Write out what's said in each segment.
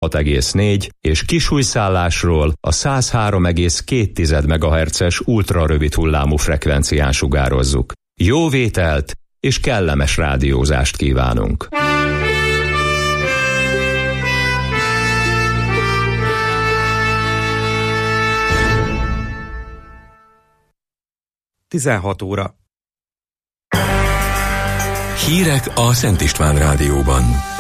6,4 és kisújszállásról a 103,2 MHz-es ultrarövid hullámú frekvencián sugározzuk. Jó vételt és kellemes rádiózást kívánunk! (16 óra). Hírek a Szent István Rádióban.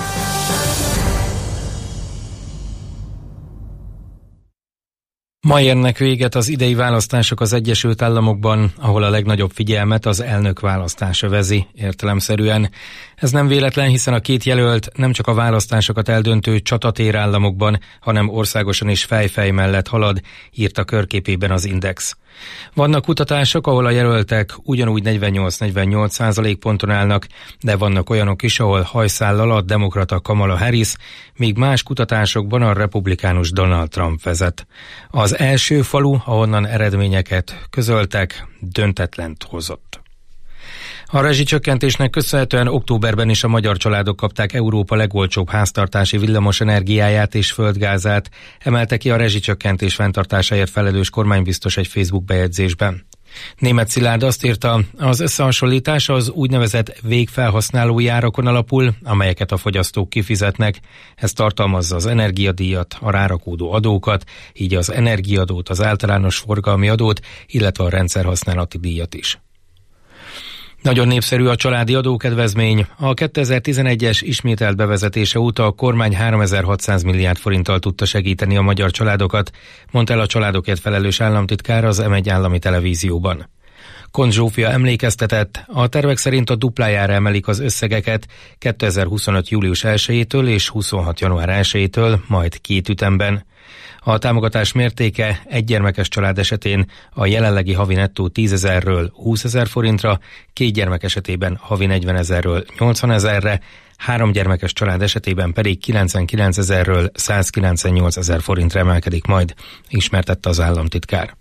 Ma érnek véget az idei választások az Egyesült Államokban, ahol a legnagyobb figyelmet az elnök választása övezi, értelemszerűen. Ez nem véletlen, hiszen a két jelölt nem csak a választásokat eldöntő csatatér-államokban, hanem országosan is fejfej mellett halad, írta körképében az Index. Vannak kutatások, ahol a jelöltek ugyanúgy 48-48% ponton állnak, de vannak olyanok is, ahol hajszállal a demokrata Kamala Harris, míg más kutatásokban a republikánus Donald Trump vezet. Az első falu, ahonnan eredményeket közöltek, döntetlent hozott. A rezsicsökkentésnek köszönhetően októberben is a magyar családok kapták Európa legolcsóbb háztartási villamos energiáját és földgázát, emelte ki a rezsicsökkentés fenntartásáért felelős kormánybiztos egy Facebook bejegyzésben. Németh Szilárd azt írta, az összehasonlítás az úgynevezett végfelhasználói árakon alapul, amelyeket a fogyasztók kifizetnek. Ez tartalmazza az energiadíjat, a rárakódó adókat, így az energiaadót, az általános forgalmi adót, illetve a rendszerhasználati díjat is. Nagyon népszerű a családi adókedvezmény. A 2011-es ismételt bevezetése óta a kormány 3600 milliárd forinttal tudta segíteni a magyar családokat, mondta el a családokért felelős államtitkár az M1 állami televízióban. Kont Zsófia emlékeztetett, a tervek szerint a duplájára emelik az összegeket 2025. július 1-től és 26. január 1-től, majd 2 ütemben. A támogatás mértéke egy gyermekes család esetén a jelenlegi havi nettó 10 000-ről 20 000 forintra, 2 gyermek esetében havi 40 000-ről 80 000-re, 3 gyermekes család esetében pedig 99 000-ről 198 000 forintra emelkedik majd, ismertette az államtitkár.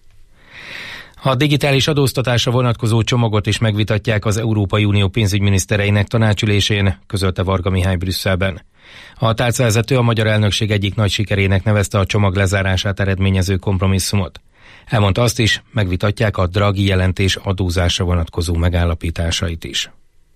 A digitális adóztatásra vonatkozó csomagot is megvitatják az Európai Unió pénzügyminisztereinek tanácsülésén, közölte Varga Mihály Brüsszelben. A tárcavezető a magyar elnökség egyik nagy sikerének nevezte a csomag lezárását eredményező kompromisszumot. Elmondta azt is, megvitatják a Draghi jelentés adózásra vonatkozó megállapításait is.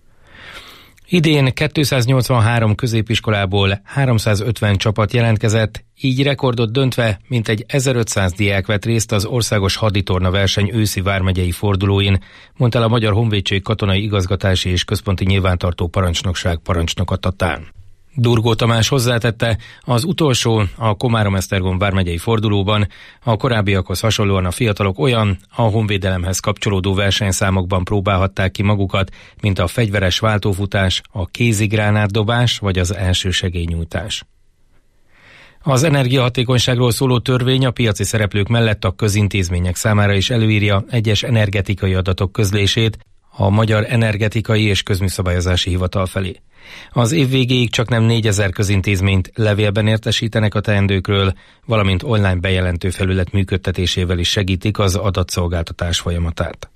Idén 283 középiskolából 350 csapat jelentkezett, így rekordot döntve mintegy 1500 diák vett részt az országos haditorna verseny őszi vármegyei fordulóin, mondta el a Magyar Honvédség Katonai Igazgatási és Központi Nyilvántartó Parancsnokság parancsnoka Tatán. Durgó Tamás hozzátette, az utolsó, a Komárom-Esztergom vármegyei fordulóban a korábbiakhoz hasonlóan a fiatalok olyan, a honvédelemhez kapcsolódó versenyszámokban próbálhatták ki magukat, mint a fegyveres váltófutás, a kézigránátdobás vagy az elsősegélynyújtás. Az energiahatékonyságról szóló törvény a piaci szereplők mellett a közintézmények számára is előírja egyes energetikai adatok közlését a Magyar Energetikai és Közműszabályozási Hivatal felé. Az év végéig csaknem 4000 közintézményt levélben értesítenek a teendőkről, valamint online bejelentő felület működtetésével is segítik az adatszolgáltatás folyamatát.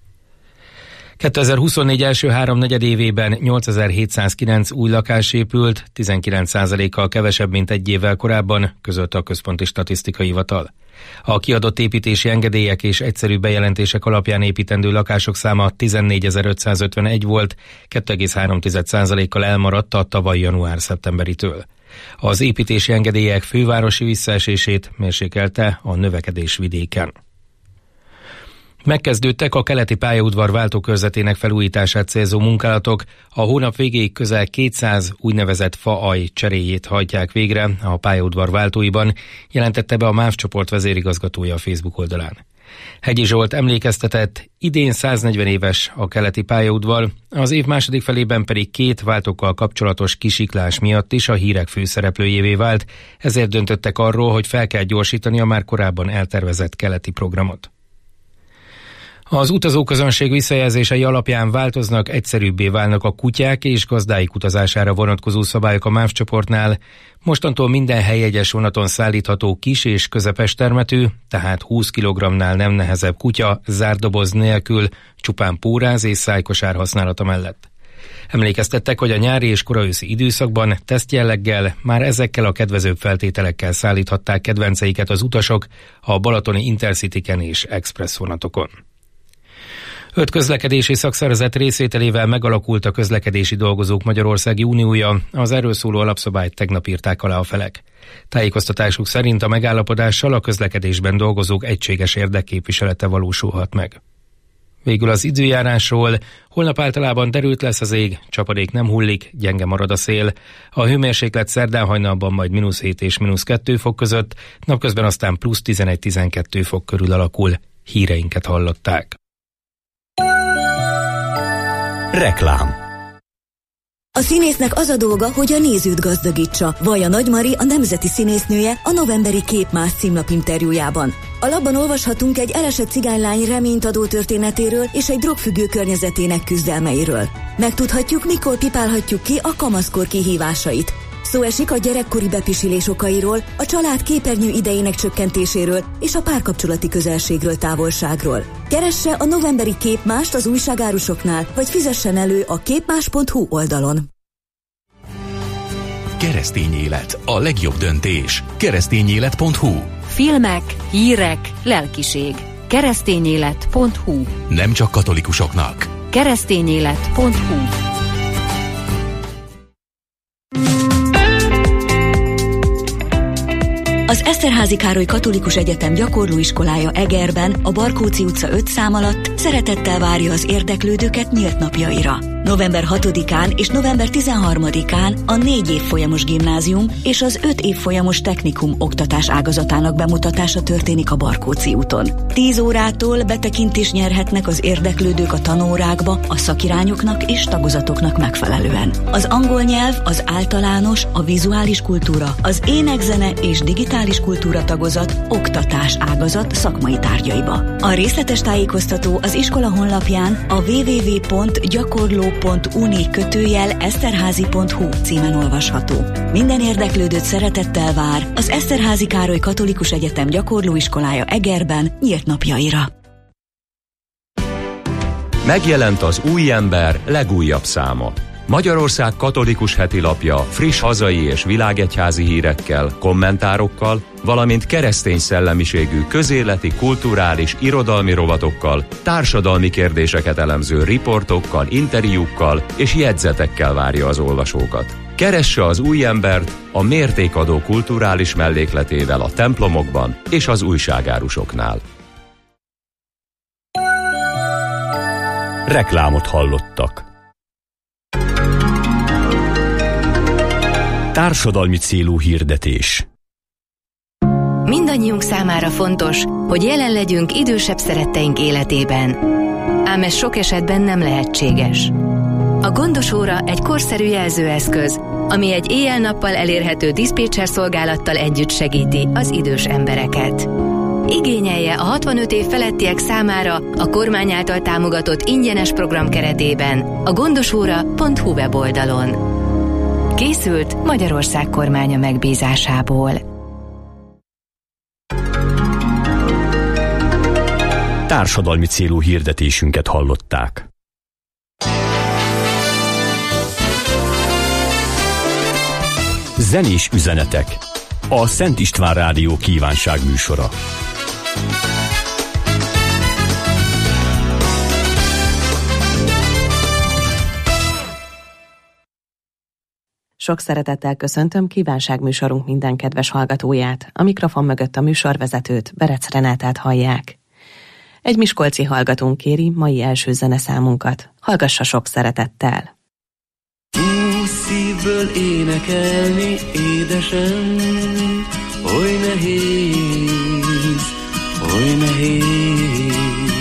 2024 első 3/4 évében 8709 új lakás épült, 19%-kal kevesebb, mint egy évvel korábban, közölte a Központi Statisztikai Hivatal. A kiadott építési engedélyek és egyszerű bejelentések alapján építendő lakások száma 14.551 volt, 2,3%-kal elmaradt a tavaly január-szeptemberitől. Az építési engedélyek fővárosi visszaesését mérsékelte a növekedés vidéken. Megkezdődtek a keleti pályaudvar váltókörzetének felújítását célzó munkálatok, a hónap végéig közel 200 úgynevezett faaj cseréjét hajtják végre a pályaudvar váltóiban, jelentette be a MÁV csoport vezérigazgatója a Facebook oldalán. Hegyi Zsolt emlékeztetett, idén 140 éves a keleti pályaudvar, az év második felében pedig 2 váltókkal kapcsolatos kisiklás miatt is a hírek főszereplőjévé vált, ezért döntöttek arról, hogy fel kell gyorsítani a már korábban eltervezett keleti programot. Az utazóközönség visszajelzései alapján változnak, egyszerűbbé válnak a kutyák és gazdáik utazására vonatkozó szabályok a MÁV csoportnál. Mostantól minden helyjegyes vonaton szállítható kis és közepes termetű, tehát 20 kg-nál nem nehezebb kutya, zárt doboz nélkül, csupán póráz és szájkosár használata mellett. Emlékeztettek, hogy a nyári és koraőszi időszakban tesztjelleggel már ezekkel a kedvezőbb feltételekkel szállíthatták kedvenceiket az utasok a balatoni Intercityken és express vonatokon. 5 közlekedési szakszervezet részvételével megalakult a Közlekedési Dolgozók Magyarországi Uniója, az erről szóló alapszabályt tegnap írták alá a felek. Tájékoztatásuk szerint a megállapodással a közlekedésben dolgozók egységes érdekképviselete valósulhat meg. Végül az időjárásról: holnap általában derült lesz az ég, csapadék nem hullik, gyenge marad a szél. A hőmérséklet szerdán hajnalban majd -7 és -2 fok között, napközben aztán +11-12 fok körül alakul. Híreinket hallották. Reklám. A színésznek az a dolga, hogy a nézőt gazdagítsa. Vaja Nagymari, a nemzeti színésznője, a novemberi Képmász címlap interjújában. A labban olvashatunk egy elesett cigánylány reményt adó történetéről és egy drogfüggő környezetének küzdelmeiről. Megtudhatjuk, mikor pipálhatjuk ki a kamaszkor kihívásait. Szó esik a gyerekkori bepisilés okairól, a család képernyő idejének csökkentéséről és a párkapcsolati közelségről, távolságról. Keresse a novemberi Képmást az újságárusoknál, vagy fizessen elő a képmás.hu oldalon. Keresztény élet, a legjobb döntés. Keresztényélet.hu. Filmek, hírek, lelkiség. Keresztényélet.hu. Nem csak katolikusoknak. Keresztényélet.hu. Az Eszterházy Károly Katolikus Egyetem gyakorlóiskolája Egerben, a Barkóczy utca 5 szám alatt szeretettel várja az érdeklődőket nyílt napjaira. November 6-án és november 13-án a 4 évfolyamos gimnázium és az 5 évfolyamos technikum oktatás ágazatának bemutatása történik a Barkóczy úton. 10 órától betekintést nyerhetnek az érdeklődők a tanórákba a szakirányoknak és tagozatoknak megfelelően. Az angol nyelv, az általános, a vizuális kultúra, az ének-zene és digitális kultúra tagozat oktatás ágazat szakmai tárgyaiba. A részletes tájékoztató az iskola honlapján a www.gyakorló.uni/eszterházy.hu címen olvasható. Minden érdeklődőt szeretettel vár az Eszterházy Károly Katolikus Egyetem gyakorlóiskolája Egerben nyílt napjaira. Megjelent az Új Ember legújabb száma. Magyarország katolikus heti lapja friss hazai és világegyházi hírekkel, kommentárokkal, valamint keresztény szellemiségű közéleti, kulturális, irodalmi rovatokkal, társadalmi kérdéseket elemző riportokkal, interjúkkal és jegyzetekkel várja az olvasókat. Keresse az Új Embert a mértékadó kulturális mellékletével a templomokban és az újságárusoknál. Reklámot hallottak. Társadalmi célú hirdetés. Mindannyiunk számára fontos, hogy jelen legyünk idősebb szeretteink életében. Ám ez sok esetben nem lehetséges. A Gondos óra egy korszerű jelzőeszköz, ami egy éjjel-nappal elérhető diszpécser szolgálattal együtt segíti az idős embereket. Igényelje a 65 év felettiek számára a kormány által támogatott ingyenes program keretében a gondosóra.hu weboldalon. Készült Magyarország kormánya megbízásából. Társadalmi célú hirdetésünket hallották. Zenés üzenetek. A Szent István Rádió kívánság műsora. Sok szeretettel köszöntöm kívánságműsorunk minden kedves hallgatóját. A mikrofon mögött a műsorvezetőt, Berec Renátát hallják. Egy miskolci hallgatónk kéri mai első zeneszámunkat. Hallgassa sok szeretettel! Szívből énekelni, édesem, oly nehéz, oly nehéz.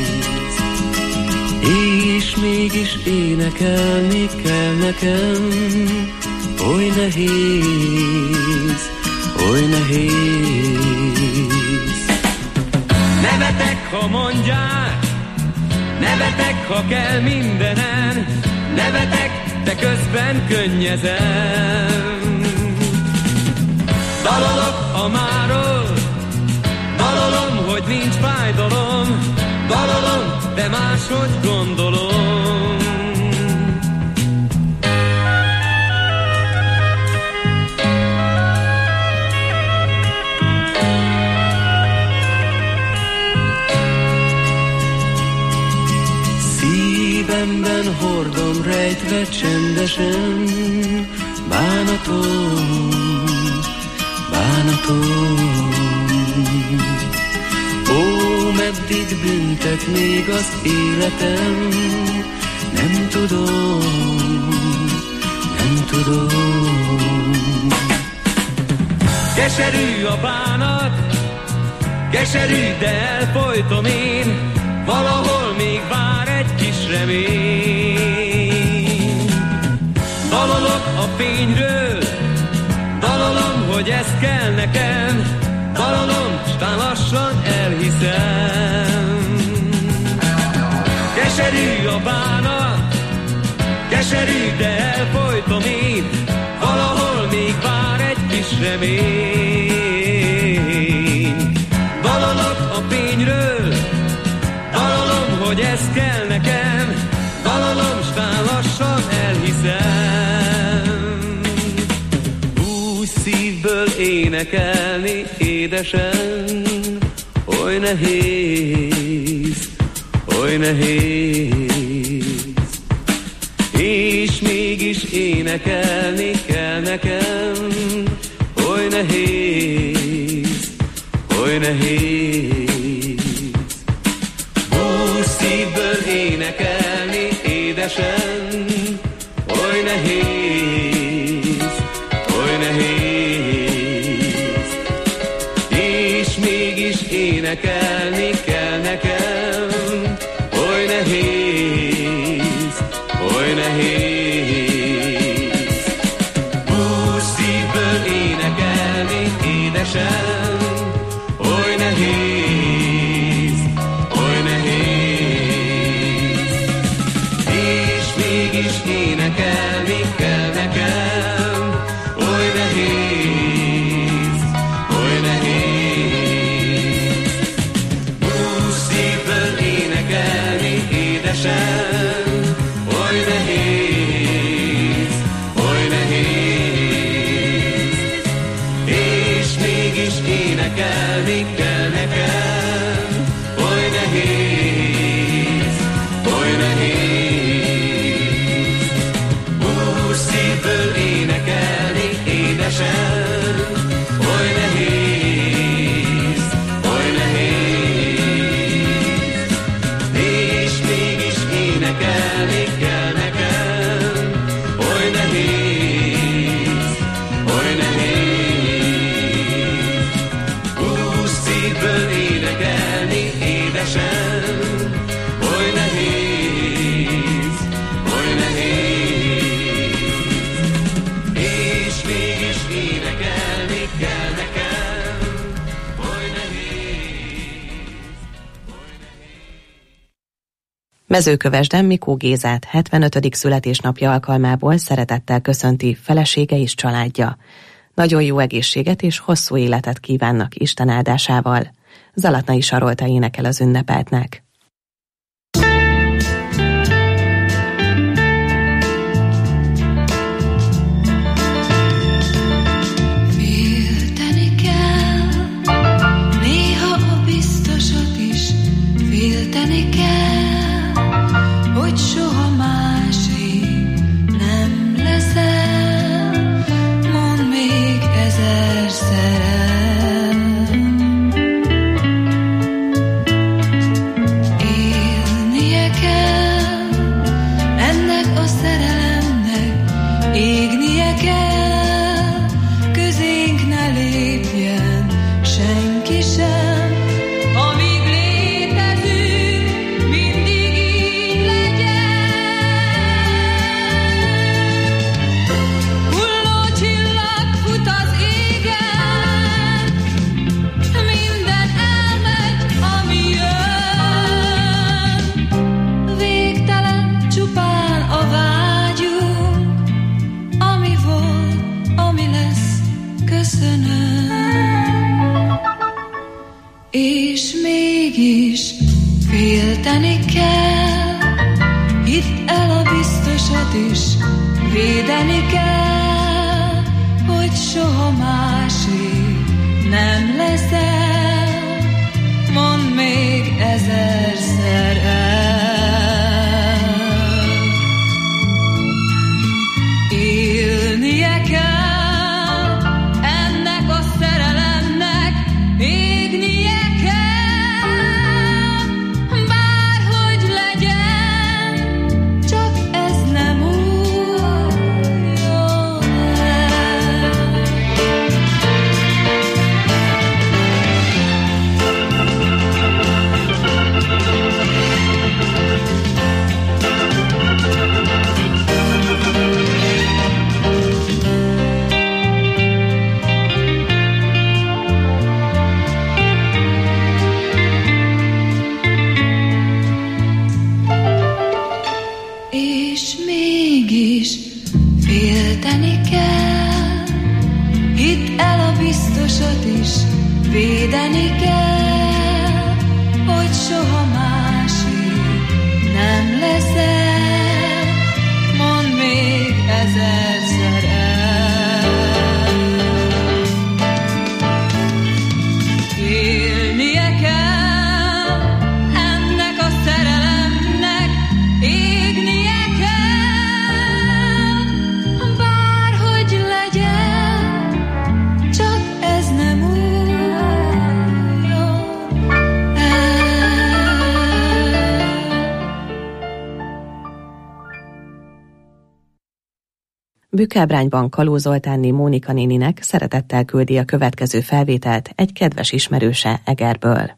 És mégis énekelni kell nekem, oly nehéz, oly nehéz. Nevetek, ha mondják, nevetek, ha kell mindenen, nevetek, de közben könnyezem. Dalolok a máról, dalolom, hogy nincs fájdalom, dalolom, de máshogy gondolom. hordom rejtve csendesen, bánatom, bánatom. Ó, meddig büntet még az életem, nem tudom, nem tudom. Keserű a bánat, keserű, de elfolytom én, valahol még vár egy kis remény. Dalolok a fényről, dalolom, hogy ez kell nekem, dalolom, s tán lassan elhiszem. Keserű a bánat, keserű, de elfolytom én, valahol még vár egy kis remény. Dalolok a fényről, dalolom, hogy ez kell nekem, dalolom, s tán lassan elhiszem. Úgy szívből énekelni édesen, oly nehéz, oly nehéz. És mégis énekelni kell nekem, oly nehéz, oly nehéz. Úgy szívből énekelni édesen, oly nehéz, oly nehéz. És mégis énekelni kell nekem, oly nehéz, oly nehéz. Úgy szívből énekelni édesen, oly nehéz, oly nehéz. És mégis énekelni kell nekem, oly nehéz, oly nehéz. Úgy szívből énekelni édesen, oly nehéz, oly nehéz. És mégis énekelni kell nekem, oly nehéz, oly nehéz. Úgy szívből énekelni édesen, oly nehéz, oly nehéz. És mégis énekelni kell nekem, oly nehéz, oly nehéz. Úgy szívből énekelni édesen, oly nehéz, oly nehéz. És mégis énekelni kell nekem, oly nehéz, oly nehéz. Mezőkövesden Mikó Gézát 75. születésnapja alkalmából szeretettel köszönti felesége és családja. Nagyon jó egészséget és hosszú életet kívánnak Isten áldásával. Zalatnai Sarolta énekel az ünnepeltnek. Félteni kell, néha a biztosat is félteni kell, hogy soha másé nem leszel, mondd még ezerszer el. Élnie kell ennek a szerelemnek, égnie kell, közénk ne lépjen senki sem, amíg létezünk, mindig így legyen. Hulló csillag fut az égen, minden elmegy, ami jön. Végtelen csupán a vágyunk, ami volt, ami lesz, köszönöm. És mégis félteni kell, hidd el a biztosat is, védeni kell, hogy soha másé nem leszel, mondd még ezerszer el. védeni kell, hogy soha másik nem leszel, mondd még ezerszer el. Élnie kell ennek a szerelemnek, égnie kell, bárhogy legyen, csak ez nem újjon el. Bükábrányban Kaló Zoltánné Mónika néninek szeretettel küldi a következő felvételt egy kedves ismerőse Egerből.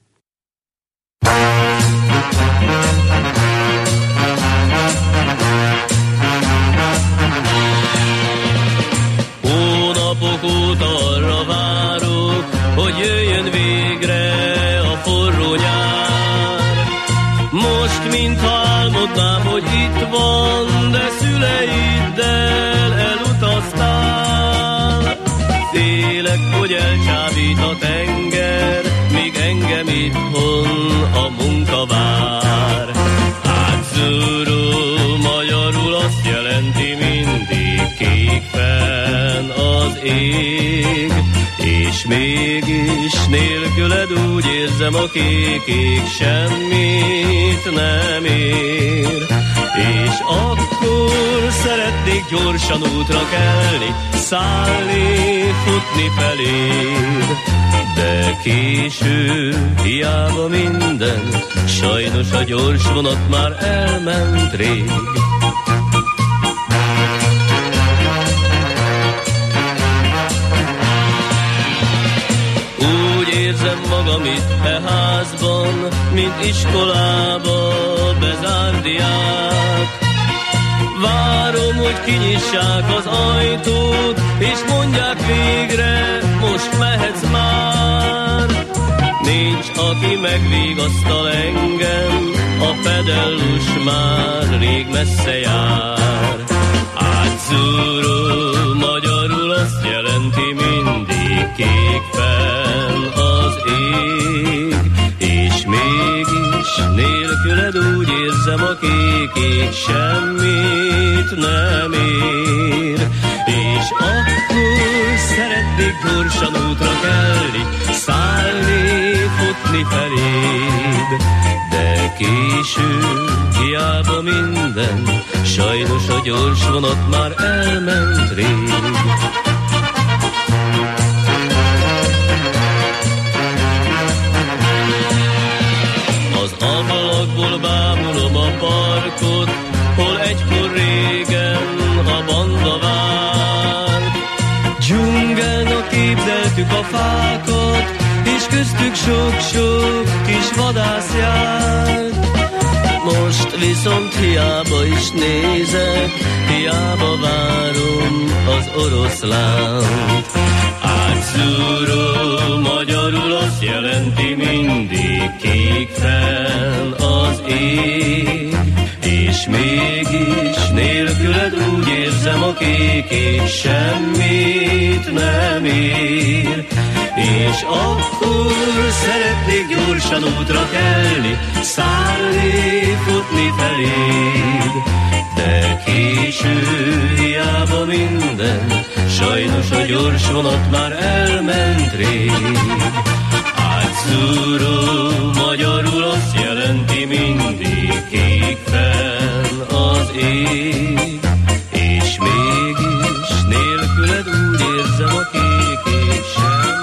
Hónapok óta arra várok, hogy jöjjön végre a forró nyár. Most, mintha álmodnám, hogy itt van, de szüleiddel elutaztál. Félek, hogy elcsábít a tenger, míg engem itthon a munka vár. Átszúró magyarul azt jelenti mindig, kék fenn az ég, és mégis nélküled úgy érzem, a kék ég semmit nem ér. És akkor szeretnék gyorsan útra kelni, szállni, futni feléd. De késő, hiába minden, sajnos a gyors vonat már elment rég. Úgy érzem magam itt e házban, mint iskolába bezárt diák. Várom, hogy kinyissák az ajtót, és mondják végre, most mehetsz már. Nincs, aki megvigasztal engem, a pedellus már rég messze jár. Átszúró magyarul azt jelenti mindig, kék fenn az ég, és mégis nélküled úgy érzem, a kék ég semmit nem ér. És akkor szeretnék gyorsan útra kelni, szállni, futni feléd. De késő, hiába minden, sajnos a gyors vonat már elment rég. Az ablakból bámulom a parkot, hol egykor régen a banda várt. Dzsungelnak képzeltük a fákat, és köztük sok-sok kis vadász járt. Most viszont hiába is nézek, hiába várom az oroszlánt. Átszúró magyarul azt jelenti mindig, kék fenn az ég, és mégis nélküled úgy érzem, a kék ég semmit nem ér. És akkor szeretnék gyorsan útra kelni, szállni, futni feléd. De késő, hiába minden, sajnos a gyors vonat már elment rég. Átszúró magyarul azt jelenti mindig, kék fenn az ég, és mégis nélküled úgy érzem, a kék ég semmit.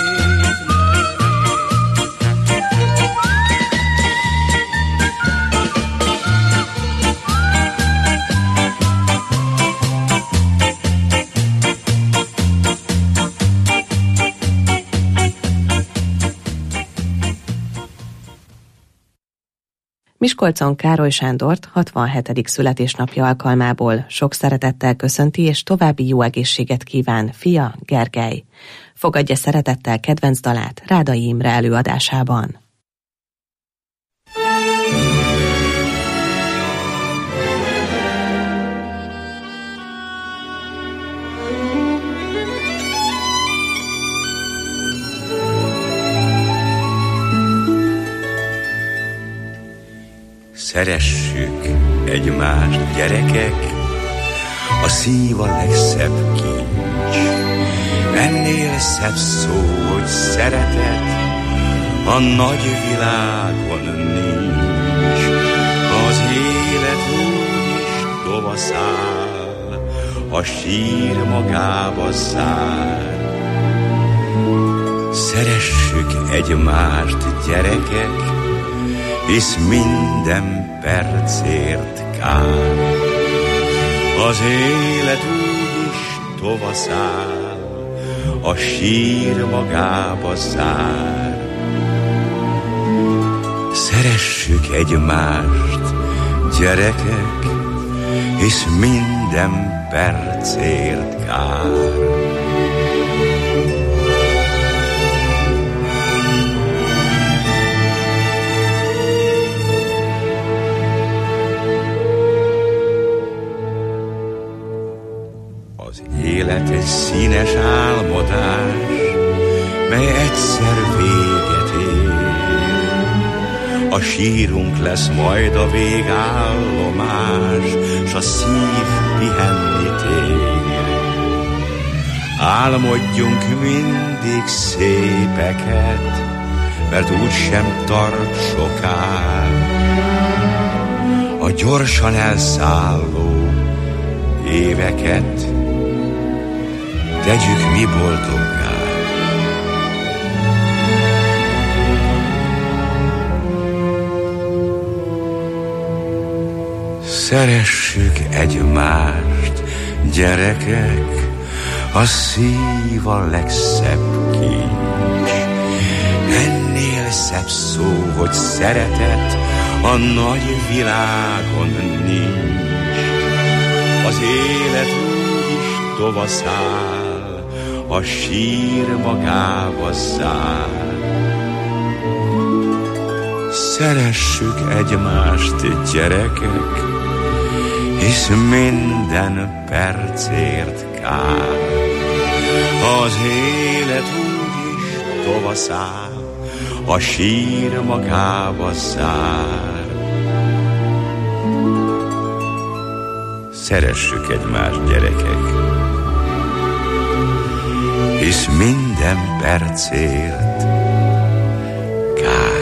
Miskolcon Károly Sándort 67. születésnapja alkalmából sok szeretettel köszönti és további jó egészséget kíván fia Gergely. Fogadja szeretettel kedvenc dalát Rádai Imre előadásában. Szeressük egymást, gyerekek, a szív a legszebb kincs. Ennél szebb szó, hogy szeretet, a nagy világon nincs. Az élet úgyis tovaszáll, a sír magába zár. Szeressük egymást, gyerekek, hisz minden percért kár. Az élet úgyis tovaszáll, a sír magába zár. Szeressük egymást, gyerekek, hisz minden percért kár. Az élet egy színes álmodás, mely egyszer véget ér. A sírunk lesz majd a végállomás, s a szív pihenni tér. Álmodjunk mindig szépeket, mert úgysem tart soká a gyorsan elszálló éveket. Tegyük mi boldoggá. Szeressük egymást, gyerekek, a szív a legszebb kincs. Ennél szebb szó, hogy szeretet, a nagy világon nincs. Az élet úgyis tovaszáll, a sír magába zár. Szeressük egymást, gyerekek, hisz minden percért kár. Az élet úgyis tovaszáll, a sír magába zár. Szeressük egymást, gyerekek, hisz minden percért kár.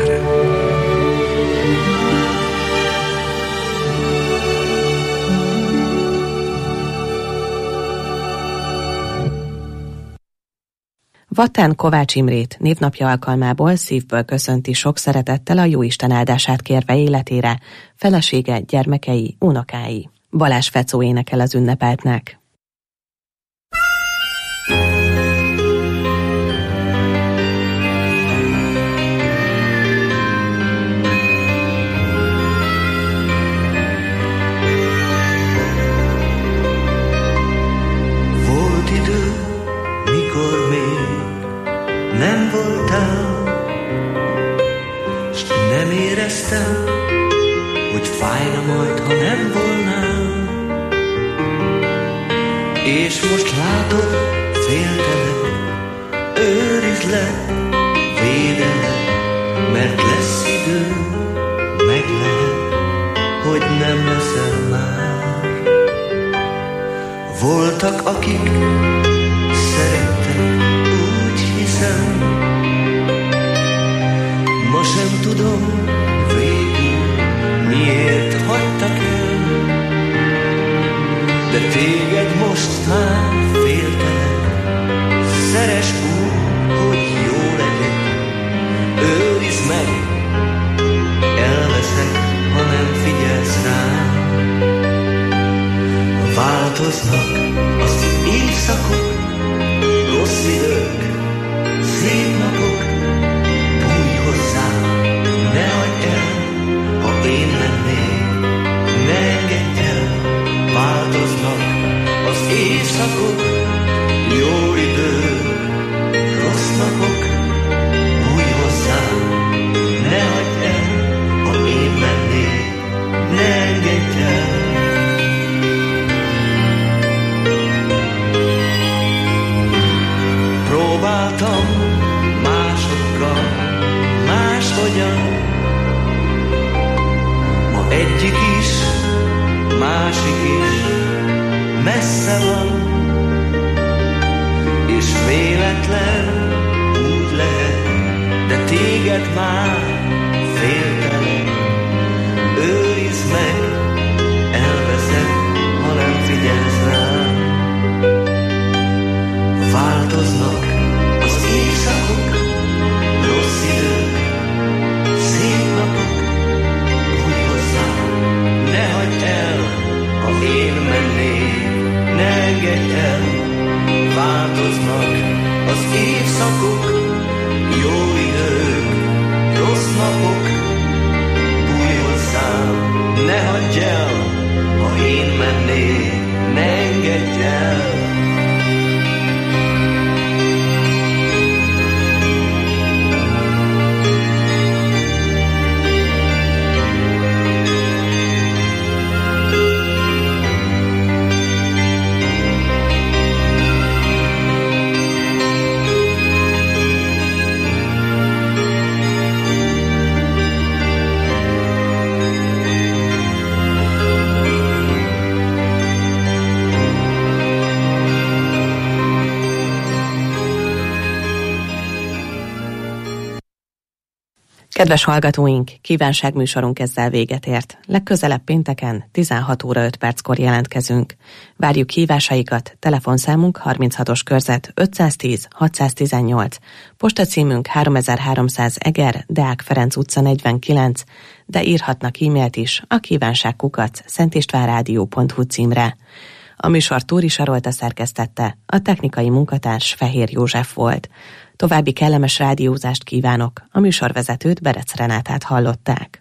Vattán Kovács Imrét névnapja alkalmából szívből köszönti sok szeretettel a Jóisten áldását kérve életére, felesége, gyermekei, unokái. Balázs Fecó énekel az ünnepeltnek. Volt idő, mikor még nem voltál, s nem éreztem, hogy fájna majd, ha nem volnál. És most látod, féltelek, őrizlek, védelek, mert lesz idő, meg lehet, hogy nem leszel már. Voltak, akik szerettek, úgy hiszem, ma sem tudom végül, miért hagytak el. De téged most már féltelek, szeress úgy, hogy jó legyek. Őrizd meg, elveszek, ha nem figyelsz rám. Változnak az évszakok, rossz idők, szép napok. Bújj hozzám, ne hagyd el, ha én lennék, ne engedj el. Változnak az évszakok, jó idő, rossz napok. Bújj hozzám, ne hagyd el, ha én lennék, ne engedj el. másik is messze van, és véletlen úgy lehet, de téged már féltelen. Őrizd meg, elveszed, ha nem figyelsz rám. Változnak az éjszakok, rossz idők, szép napok, úgy hozzám, ne hagyd el, ha én mennék, ne engedj el. Változnak az évszakok, jó idők, rossz napok, bújj hozzám, ne hagyj el, ha én mennék, ne engedj el. Kedves hallgatóink, kívánságműsorunk ezzel véget ért. Legközelebb pénteken 16 óra 5 perckor jelentkezünk. Várjuk hívásaikat, telefonszámunk 36-os körzet 510 618, postacímünk 3300 Eger, Deák Ferenc utca 49, de írhatnak e-mailt is a kívánságkukac@szentistvánradio.hu címre. A műsor Túri Sarolta szerkesztette, a technikai munkatárs Fehér József volt. További kellemes rádiózást kívánok, a műsorvezetőt Berec Renátát hallották.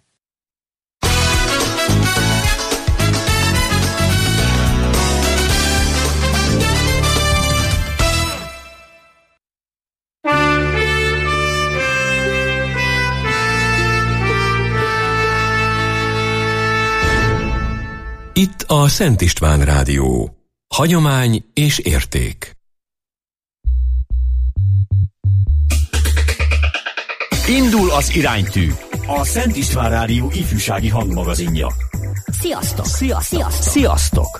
Itt a Szent István Rádió. Hagyomány és érték. Indul az iránytű. A Szent István Rádió ifjúsági hangmagazinja. Sziasztok! Sziasztok! Sziasztok!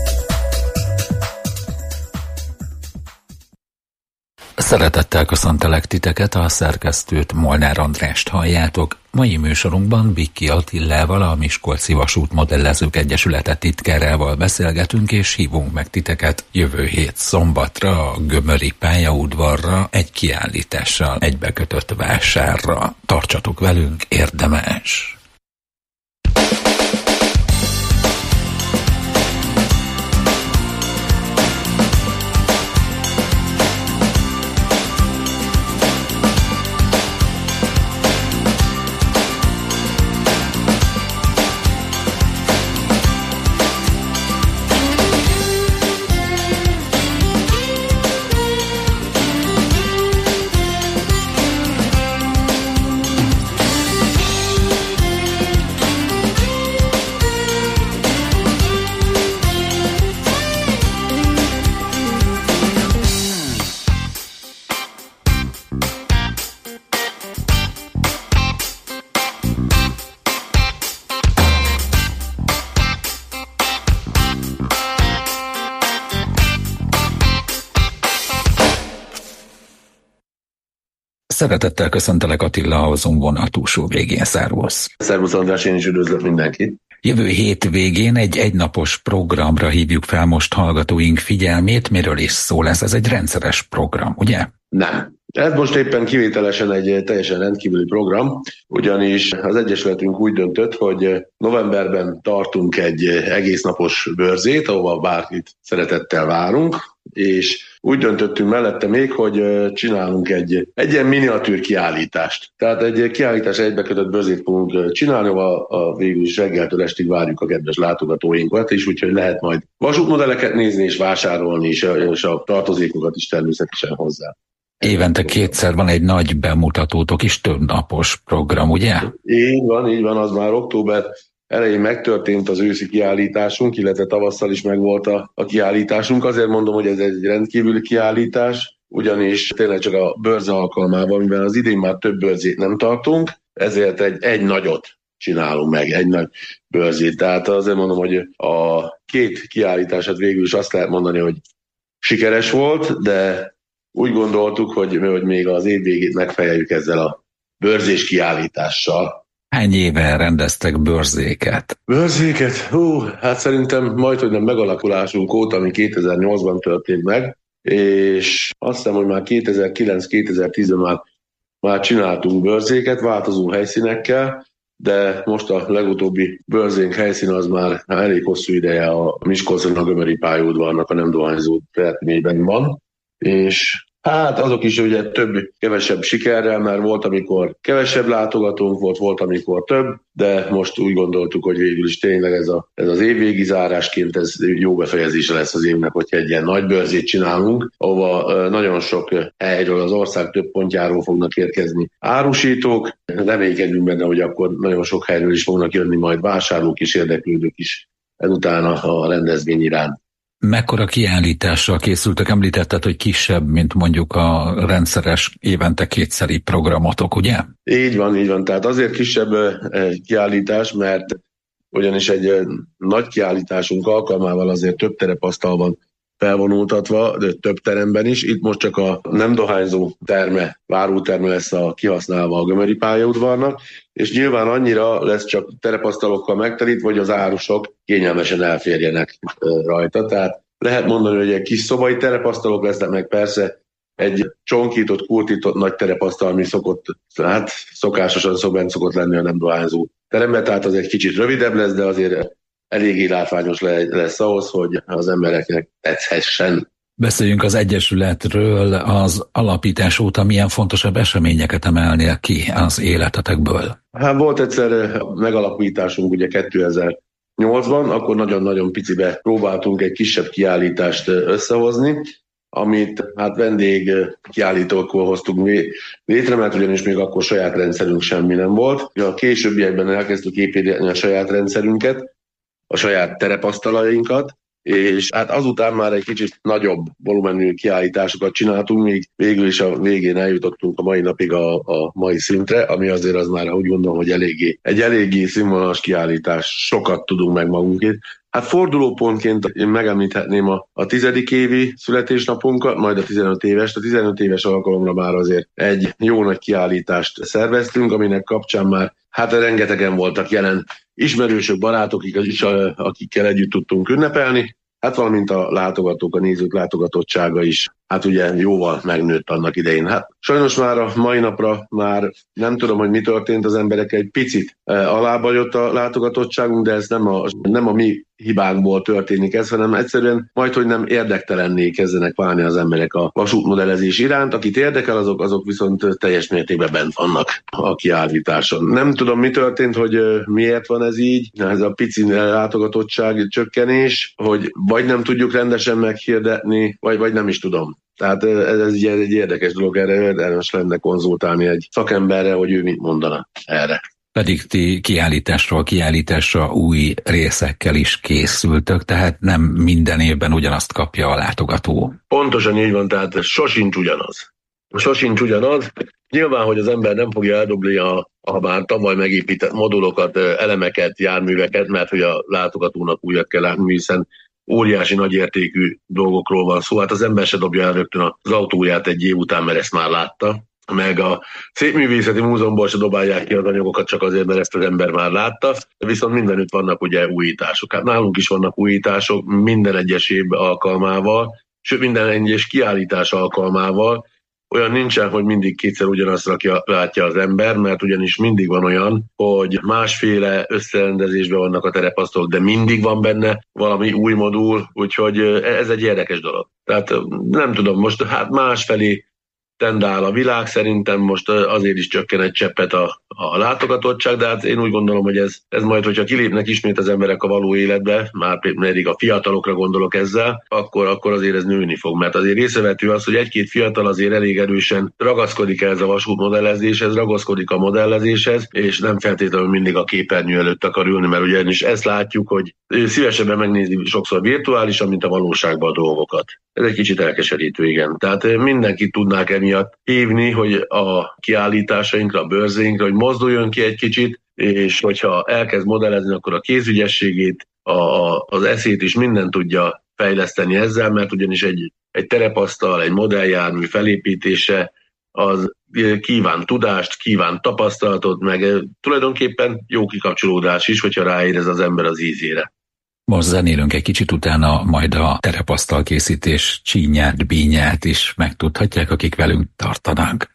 Szeretettel köszöntelek titeket, a szerkesztőt, Molnár Andrást halljátok. Mai műsorunkban Bikki Attillával, a Miskolci Vasút Modellezők Egyesülete titkárával beszélgetünk, és hívunk meg titeket jövő hét szombatra a Gömöri pályaudvarra egy kiállítással egybekötött vásárra. Tartsatok velünk, érdemes! Szeretettel köszöntelek, Attila, a Zoom túlsó végén. Szervusz! Szervusz András, én is üdvözlök mindenkit! Jövő hét végén egy egynapos programra hívjuk fel most hallgatóink figyelmét. Miről is szól ez? Ez egy rendszeres program, ugye? Nem. Ez most éppen kivételesen egy teljesen rendkívüli program, ugyanis az Egyesületünk úgy döntött, hogy novemberben tartunk egy egésznapos bőrzét, ahova bárkit szeretettel várunk, és úgy döntöttünk mellette még, hogy csinálunk egy ilyen miniatűr kiállítást. Tehát egy kiállítás egybekötött bőrzét fogunk csinálni, ahol végül is reggeltől estig várjuk a kedves látogatóinkat, és úgyhogy lehet majd vasútmodelleket nézni és vásárolni, és a tartozékokat is természetesen hozzá. Évente kétszer van egy nagy bemutatótok is, több napos program, ugye? Így van, az már október elején megtörtént az őszi kiállításunk, illetve tavasszal is megvolt a kiállításunk. Azért mondom, hogy ez egy rendkívüli kiállítás, ugyanis tényleg csak a bőrze alkalmával, mivel az idén már több bőrzét nem tartunk, ezért egy nagyot csinálunk meg, egy nagy bőrzét. Tehát azért mondom, hogy a két kiállítását végül is azt lehet mondani, hogy sikeres volt, de úgy gondoltuk, hogy még az év végét megfejeljük ezzel a bőrzés kiállítással. Hány éve rendeztek bőrzéket? Bőrzéket? Hát szerintem majdhogy nem megalakulásunk óta, ami 2008-ban történt meg, és azt hiszem, hogy már 2009-2010-ben már csináltunk bőrzéket, változó helyszínekkel, de most a legutóbbi bőrzénk helyszín az már elég hosszú ideje a Miskolcon a Gömöri pályaudvarnak a nem dohányzó termében van, és hát azok is ugye több-kevesebb sikerrel, mert volt, amikor kevesebb látogatónk volt, amikor több, de most úgy gondoltuk, hogy végül is tényleg ez az évvégi zárásként ez jó befejezése lesz az évnek, hogyha egy ilyen nagy bőrzét csinálunk, ahova nagyon sok helyről, az ország több pontjáról fognak érkezni árusítók. Reménykedünk benne, hogy akkor nagyon sok helyről is fognak jönni majd vásárlók és érdeklődők is ezután a rendezvény iránt. Mekkora kiállítással készültek? Említetted, hogy kisebb, mint mondjuk a rendszeres évente kétszeri programotok, ugye? Így van. Tehát azért kisebb kiállítás, mert ugyanis egy nagy kiállításunk alkalmával azért több terepasztal van felvonultatva, de több teremben is. Itt most csak a nem dohányzó váróterme lesz kihasználva a Gömöri pályaudvarnak, és nyilván annyira lesz csak terepasztalokkal megterítve, hogy az árusok kényelmesen elférjenek rajta. Tehát lehet mondani, hogy egy kis szobai terepasztalok lesznek, meg persze egy csonkított, kurtított nagy terepasztal, ami szokásosan szokott lenni a nem dohányzó teremben, tehát az egy kicsit rövidebb lesz, de azért eléggé látványos lesz ahhoz, hogy az embereknek tetszessen. Beszéljünk az Egyesületről. Az alapítás óta milyen fontosabb eseményeket emelnél ki az életetekből? Hát volt egyszer megalapításunk ugye 2008-ban, akkor nagyon-nagyon picibe próbáltunk egy kisebb kiállítást összehozni, amit vendég kiállítókkal hoztunk létre, mert ugyanis még akkor saját rendszerünk semmi nem volt. A későbbiekben elkezdtük építeni a saját rendszerünket, a saját terepasztalainkat, és hát azután már egy kicsit nagyobb volumenű kiállításokat csináltunk, még végül is a végén eljutottunk a mai napig a mai szintre, ami azért az már úgy gondolom, hogy egy eléggé színvonalas kiállítás, sokat tudunk meg magunkét. Hát fordulópontként én megemlíthetném a 10. évi születésnapunkat, majd a 15 éves. A 15 éves alkalomra már azért egy jó nagy kiállítást szerveztünk, aminek kapcsán már rengetegen voltak jelen ismerősök, barátok, akikkel együtt tudtunk ünnepelni, valamint a látogatók, a nézők látogatottsága is, ugye jóval megnőtt annak idején. Sajnos már a mai napra már nem tudom, hogy mi történt, az emberek egy picit alább jött a látogatottságunk, de ez nem a mi hibánkból történik ez, hanem egyszerűen majdhogy nem érdektelenné kezdenek válni az emberek a vasútmodellezés iránt. Akit érdekel, azok viszont teljes mértékben bent vannak a kiállításon. Nem tudom, mi történt, hogy miért van ez így, ez a pici látogatottság csökkenés, hogy vagy nem tudjuk rendesen meghirdetni, vagy nem is tudom. Tehát ez egy érdekes dolog, erre érdemes lenne konzultálni egy szakemberre, hogy ő mit mondana erre. Pedig ti kiállításra új részekkel is készültök, tehát nem minden évben ugyanazt kapja a látogató. Pontosan így van, tehát sosincs ugyanaz. Nyilván, hogy az ember nem fogja eldobni a már tavaly megépített modulokat, elemeket, járműveket, mert hogy a látogatónak újat kell látni, hiszen óriási nagyértékű dolgokról van szó. Az ember se dobja el rögtön az autóját egy év után, mert ezt már látta. Meg a Szépművészeti Múzeumból se dobálják ki az anyagokat csak azért, mert ezt az ember már látta, viszont mindenütt vannak ugye újítások. Nálunk is vannak újítások minden egyes év alkalmával, sőt minden egyes kiállítás alkalmával. Olyan nincsen, hogy mindig kétszer ugyanazt látja az ember, mert ugyanis mindig van olyan, hogy másféle összerendezésben vannak a terepasztalok, de mindig van benne valami új modul, úgyhogy ez egy érdekes dolog. Tehát nem tudom, most másfelé tendál a világ, szerintem most azért is csökken egy cseppet a látogatottság, de én úgy gondolom, hogy ez majd, hogyha kilépnek ismét az emberek a való életbe, már pedig a fiatalokra gondolok ezzel, akkor azért ez nőni fog, mert azért észrevehető az, hogy egy-két fiatal azért elég erősen ragaszkodik ehhez a vasútmodellezéshez, ragaszkodik a modellezéshez, és nem feltétlenül mindig a képernyő előtt akar ülni, mert ugyanis ezt látjuk, hogy szívesebben megnézi sokszor virtuálisan, mint a valóságban a dolgokat. Ez egy kicsit elkeserítő, igen. Tehát mindenkit tudnák emiatt hívni, hogy a kiállításainkra, a bőrzéinkre, hogy mozduljon ki egy kicsit, és hogyha elkezd modellezni, akkor a kézügyességét, az eszét is mindent tudja fejleszteni ezzel, mert ugyanis egy terepasztal, egy modelljármű felépítése az kíván tudást, kíván tapasztalatot, meg tulajdonképpen jó kikapcsolódás is, hogyha ráérez az ember az ízére. Most zenélünk egy kicsit, utána majd a terepasztal készítés csínyát, bínyát is megtudhatják, akik velünk tartanak.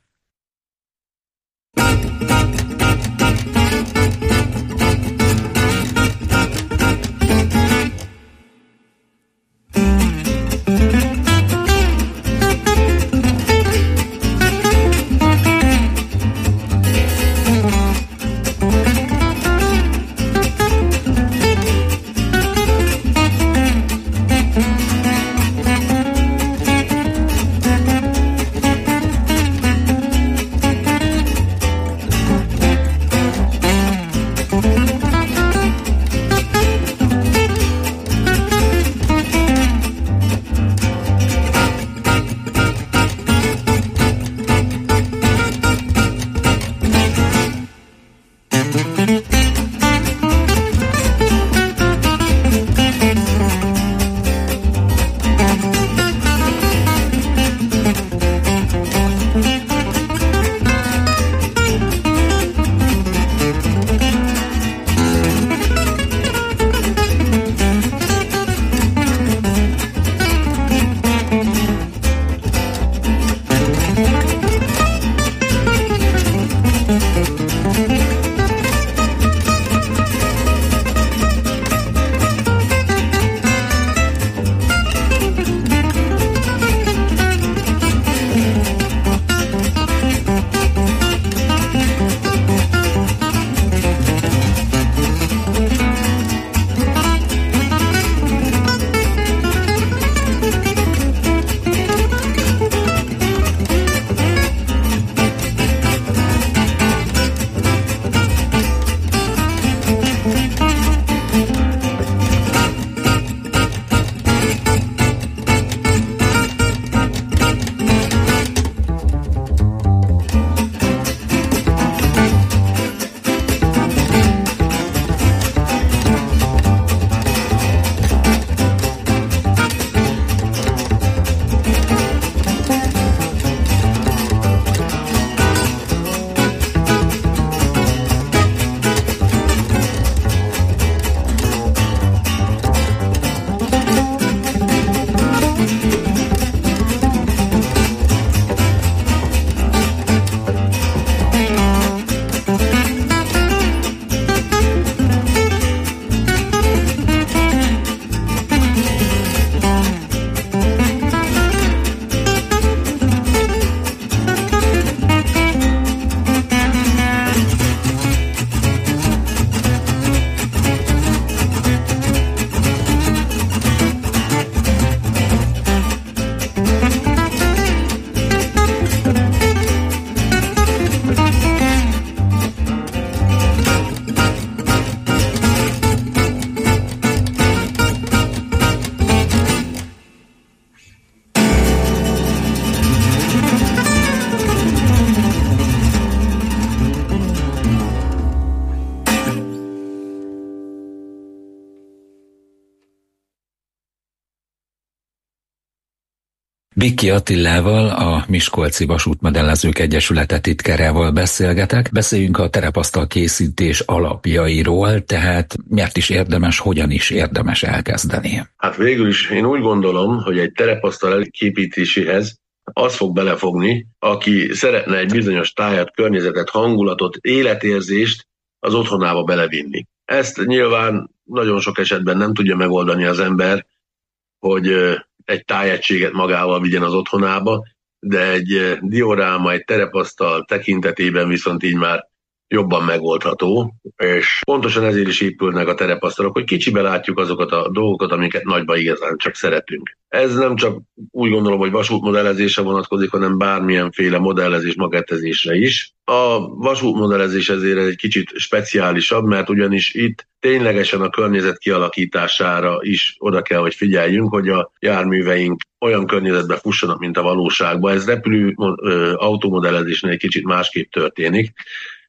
Bikki Attilával, a Miskolci Vasútmodellezők Egyesülete titkárával beszélgetek. Beszéljünk a terepasztal készítés alapjairól, tehát miért is érdemes, hogyan is érdemes elkezdeni? Hát végül is én úgy gondolom, hogy egy terepasztal elképítéséhez az fog belefogni, aki szeretne egy bizonyos tájat, környezetet, hangulatot, életérzést az otthonába belevinni. Ezt nyilván nagyon sok esetben nem tudja megoldani az ember, hogy egy tájegységet magával vigyen az otthonába, de egy dioráma, egy terepasztal tekintetében viszont így már jobban megoldható, és pontosan ezért is épülnek a terepasztalok, hogy kicsibe látjuk azokat a dolgokat, amiket nagyba igazán csak szeretünk. Ez nem csak úgy gondolom, hogy vasútmodellezésre vonatkozik, hanem bármilyenféle modellezés, makettezésre is. A vasútmodellezés ezért egy kicsit speciálisabb, mert ugyanis itt ténylegesen a környezet kialakítására is oda kell, hogy figyeljünk, hogy a járműveink olyan környezetben fussanak, mint a valóságban. Ez repülő automodellezésnél egy kicsit másképp történik.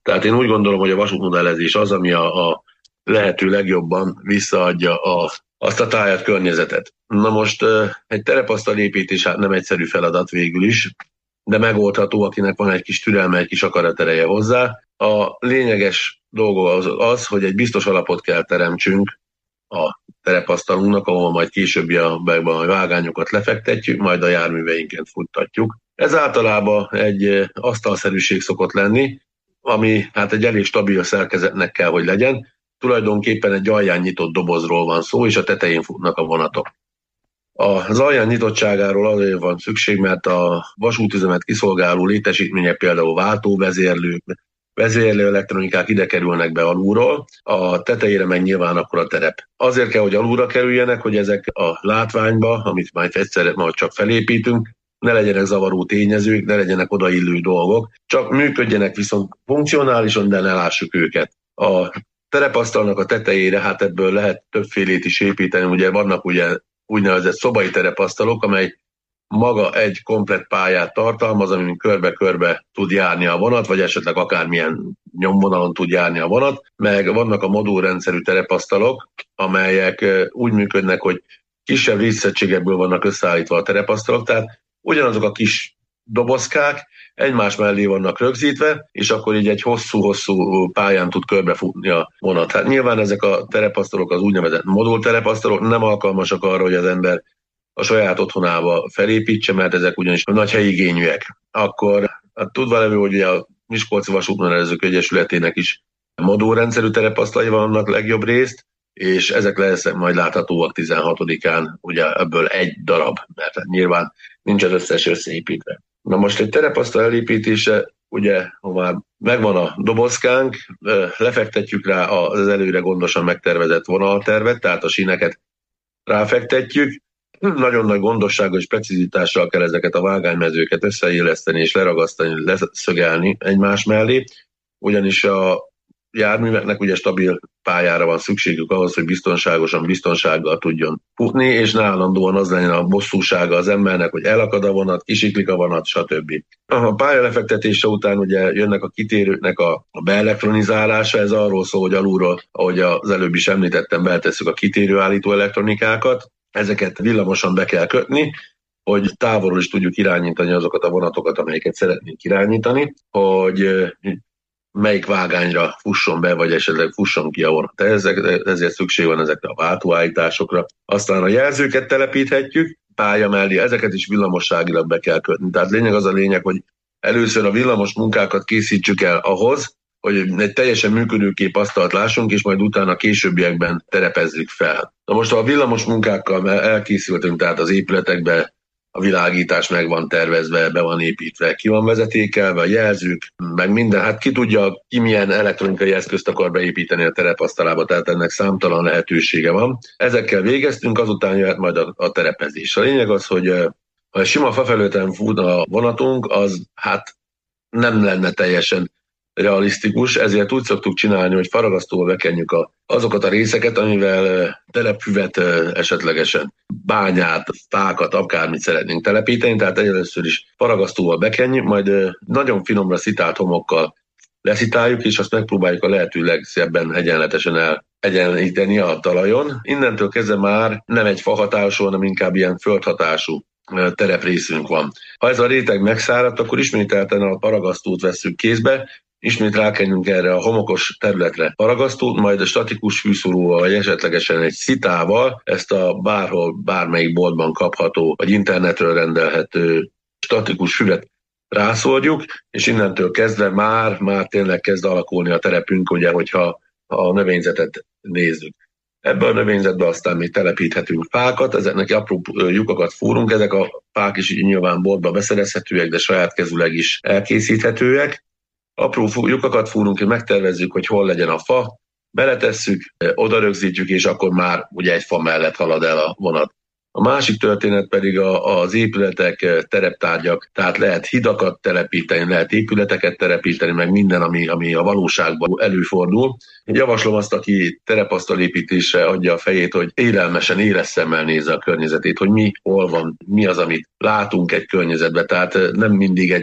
Tehát én úgy gondolom, hogy a vasútmodellezés az, ami a lehető legjobban visszaadja azt a tájat, környezetet. Na most egy terepasztal építés hát nem egyszerű feladat végül is, de megoldható, akinek van egy kis türelme, egy kis akaratereje hozzá. A lényeges dolga az, hogy egy biztos alapot kell teremtsünk a terepasztalunknak, ahol majd későbbiekben a vágányokat lefektetjük, majd a járműveinket futtatjuk. Ez általában egy asztalszerűség szokott lenni, ami hát egy elég stabil szerkezetnek kell, hogy legyen. Tulajdonképpen egy alján nyitott dobozról van szó, és a tetején futnak a vonatok. Az alján nyitottságáról azért van szükség, mert a vasútüzemet kiszolgáló létesítmények, például váltóvezérlők, vezérlő elektronikák ide kerülnek be alulról, a tetejére meg nyilván akkor a terep. Azért kell, hogy alulra kerüljenek, hogy ezek a látványba, amit majd egyszerre majd csak felépítünk, ne legyenek zavaró tényezők, ne legyenek odaillő dolgok, csak működjenek viszont funkcionálisan, de ne lássuk őket. A terepasztalnak a tetejére, hát ebből lehet többfélét is építeni, ugye vannak ugye úgynevezett szobai terepasztalok, amely maga egy komplett pályát tartalmaz, amin körbe-körbe tud járni a vonat, vagy esetleg akármilyen nyomvonalon tud járni a vonat, meg vannak a modulrendszerű terepasztalok, amelyek úgy működnek, hogy kisebb részegységekből vannak összeállítva a terepasztalok, tehát ugyanazok a kis dobozkák egymás mellé vannak rögzítve, és akkor így egy hosszú-hosszú pályán tud körbefutni a vonat. Hát nyilván ezek a terepasztalok, az úgynevezett modulterepasztalok nem alkalmasak arra, hogy az ember a saját otthonába felépítse, mert ezek ugyanis nagy helyigényűek. Akkor tudva levő, hogy a Miskolci Vasútmodellezők Egyesületének is modulrendszerű terepasztalai vannak legjobb részt, és ezek lesznek majd láthatóak 16-án, ugye ebből egy darab, mert nyilván nincs az összes összeépítve. Na most egy terepasztal elépítése, ugye, ha már megvan a dobozkánk, lefektetjük rá az előre gondosan megtervezett vonaltervet, tehát a síneket ráfektetjük. Nagyon nagy gondossággal és precizitással kell ezeket a vágánymezőket összeilleszteni és leragasztani, leszögelni egymás mellé, ugyanis a járműveknek ugye stabil pályára van szükségük ahhoz, hogy biztonsággal tudjon futni, és ne állandóan az legyen a bosszúsága az embernek, hogy elakad a vonat, kisiklik a vonat, stb. A pálya lefektetése után ugye jönnek a kitérőknek a beelektronizálása, ez arról szól, hogy alulról, ahogy az előbb is említettem, beltesszük a kitérőállító elektronikákat, ezeket villamosan be kell kötni, hogy távolról is tudjuk irányítani azokat a vonatokat, amelyeket szeretnénk irányítani, hogy melyik vágányra fusson be, vagy esetleg fusson ki a vonat. Ezért szükség van ezekre a váltóállításokra. Aztán a jelzőket telepíthetjük, pálya mellé, ezeket is villamosságilag be kell kötni. Tehát lényeg az a lényeg, hogy először a villamos munkákat készítsük el ahhoz, hogy egy teljesen működőkép asztalt lássunk, és majd utána későbbiekben terepezzük fel. Na most, ha a villamos munkákkal elkészültünk, tehát az épületekbe a világítás meg van tervezve, be van építve, ki van vezetékelve, a jelzők, meg minden. Hát ki tudja, ki milyen elektronikai eszközt akar beépíteni a terepasztalába, tehát ennek számtalan lehetősége van. Ezekkel végeztünk, azután jöhet majd a terepezés. A lényeg az, hogy ha egy sima fafelületen fut a vonatunk, az hát nem lenne teljesen realisztikus, ezért úgy szoktuk csinálni, hogy faragasztóval bekenjük azokat a részeket, amivel telepfüvet, esetlegesen bányát, fákat, akármit szeretnénk telepíteni, tehát először is faragasztóval bekenjük, majd nagyon finomra szitált homokkal leszitáljuk, és azt megpróbáljuk a lehető legszebben egyenletesen egyenlíteni a talajon. Innentől kezdve már nem egy fahatású, hanem inkább ilyen földhatású tereprészünk van. Ha ez a réteg megszáradt, akkor ismételten a paragasztót vesszük kézbe, ismét rákenjünk erre a homokos területre paragasztót, majd a statikus fűszóróval, vagy esetlegesen egy szitával ezt a bármelyik boltban kapható, vagy internetről rendelhető statikus füvet rászórjuk, és innentől kezdve már tényleg kezd alakulni a terepünk, ugye, hogyha a növényzetet nézzük. Ebben a növényzetben aztán még telepíthetünk fákat, ezeknek apró lyukakat fúrunk, ezek a fák is nyilván boltba beszerezhetőek, de saját kezüleg is elkészíthetőek. Apró lyukakat fúrunk, és megtervezzük, hogy hol legyen a fa, beletesszük, oda rögzítjük, és akkor már ugye egy fa mellett halad el a vonat. A másik történet pedig az épületek, tereptárgyak, tehát lehet hidakat telepíteni, lehet épületeket telepíteni, meg minden, ami a valóságban előfordul. Javaslom azt, aki terepasztalépítésre adja a fejét, hogy élelmesen, éles szemmel nézze a környezetét, hogy mi, hol van, mi az, amit látunk egy környezetben. Tehát nem mindig egy